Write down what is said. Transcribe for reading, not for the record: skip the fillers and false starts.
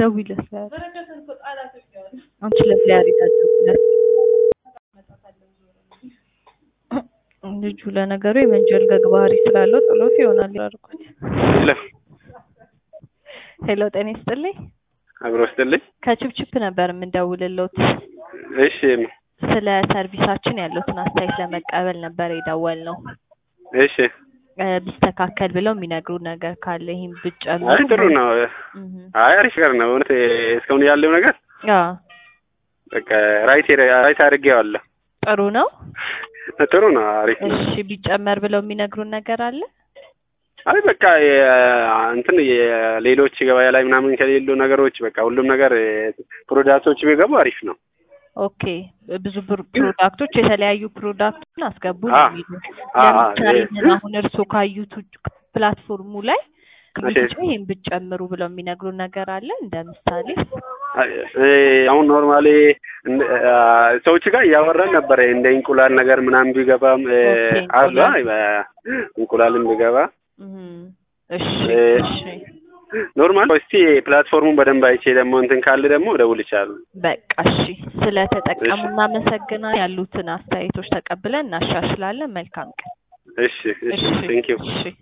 ደውይለት አንቺ ለፍላሪ ታደውይለት ልጁ ለነገሩ የመንጀል ገግባሪ ስላለው ጥሎት ይሆናል ያርኩት ሄሎ ጤና ይስጥልኝ አብሮ ይስጥልኝ ከችፕችፕ ነበር የምንደውልልዎት እሺ ስለ ሰርቪሳችን ያለውን አስተያየት ለመቀበል ነበር የደወልነው እሺ ቢስተካከል ብለው የሚነግሩ ነገር ካለ ይሄን ብጨምሩ አይ ጥሩ ነው አይ አሪፍ ነገር ነው እውነት እስካሁን ያለው ነገር በቃ ራይት አድርጌዋለሁ ጥሩ ነው ጥሩ ነው አሪፍ ነው እሺ ቢጨመር ብለው የሚነግሩ ነገር አለ አይ በቃ እንትን የሌሎች ገበያ ላይ ምናምን ከሌሉ ነገሮች በቃ ሁሉም ነገር ፕሮዳክቶች ቢገቡ አሪፍ ነው ኦኬ ብዙ ፕሮዳክቶች የተለያዩ ፕሮዳክቶችን አስገቡ ነው የሚሉት ለምሳሌ አሁን እርሶ ካዩት ፕላትፎርሙ ላይ ይሄን ብጨምሩ ብለው የሚነግሩ ነገር አለ እንደ ምሳሌ አሁን ኖርማሊ ሰዎች ጋር ያወራን ነበር እንደ እንቁላል ነገር ምናምን ቢገባም አላ እንቁላልም ቢገባ እሺ ኖርማል እስቲ ፕላትፎርሙን በደንብ አይቼ ደግሞ እንትን ካለ ደግሞ ደውልቻለሁ በቃ እሺ ስለተጠቀሙና መሰግናለን ያሉትን አስተያየቶች ተቀብለን እናሻሽላለን መልካም ቀን እሺ ቴንክ ዩ